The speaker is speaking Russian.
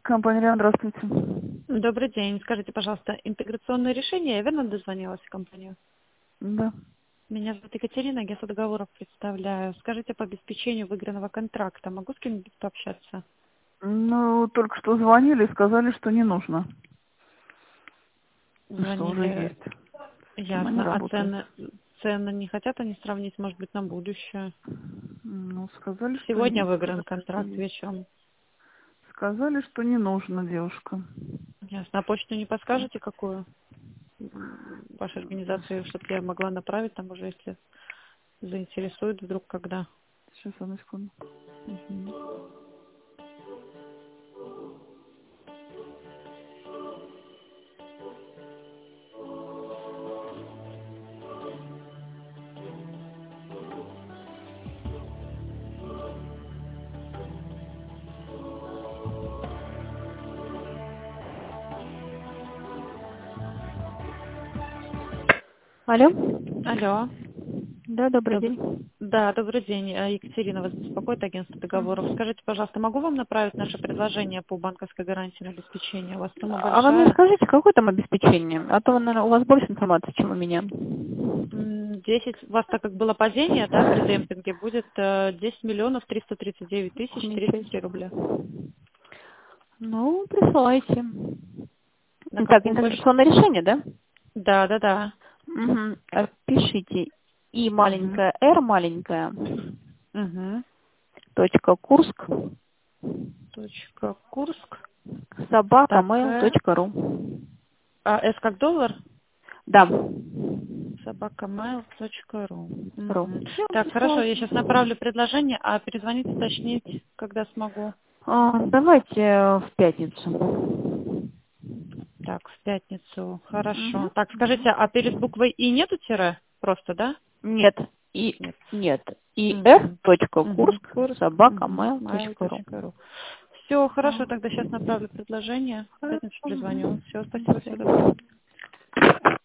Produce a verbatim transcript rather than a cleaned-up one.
Компания «Риан», здравствуйте. Добрый день. Скажите, пожалуйста, интеграционное решение, я верно дозвонилась в компанию? Да. Меня зовут Екатерина, агентство договоров представляю. Скажите, по обеспечению выигранного контракта могу с кем-нибудь пообщаться? Ну, только что звонили и сказали, что не нужно. Что уже Звонили, есть. С кем они ясно. А работают. цены, цены не хотят они сравнить, может быть, на будущее? Ну, сказали, что Сегодня есть. выигран Сказали, что контракт есть. вечером. Сказали, что не нужно, девушка. Ясно. А почту не подскажете, какую? М, Вашей организации, чтобы я могла направить там уже, если заинтересует вдруг когда? Сейчас, одну секунду. Мгм. Алло. Алло. Да, добрый Добр- день. Да, добрый день. Э, Екатерина вас беспокоит, агентство договоров. Скажите, пожалуйста, могу вам направить наше предложение по банковской гарантии на обеспечение? У вас сумма А вы мне большая? скажите, какое там обеспечение? А то, наверное, у вас больше информации, чем у меня. М, десять, у вас так как было падение, да, при демпинге, будет э, десять миллионов триста тридцать девять тысяч Ничего тридцать три себе. рубля. Ну, присылайте. На Так, какую почту? интеграционное решение, да? Да, да, да. Угу. Пишите и Угу. маленькая р маленькая Угу. точка курск Точка Курск. собака Так, mail э, точка ру. а S как доллар? Да. собакамейл точка ру. Ру. Мгм. Все, Так, хорошо, я присылайте. сейчас направлю предложение, а перезвонить, уточнить, когда смогу. А, давайте в пятницу. Так, в пятницу. Угу. Хорошо. Так, скажите, а перед буквой И нету тире? Просто, да? Нет. И Нет. нет. И р Угу. точка Угу. курск Курск. собака Угу. mail mail точка ру. точка ру. Все, хорошо, А, тогда сейчас направлю предложение. В пятницу хорошо. перезвоню. Все, спасибо, всего Спасибо. доброго.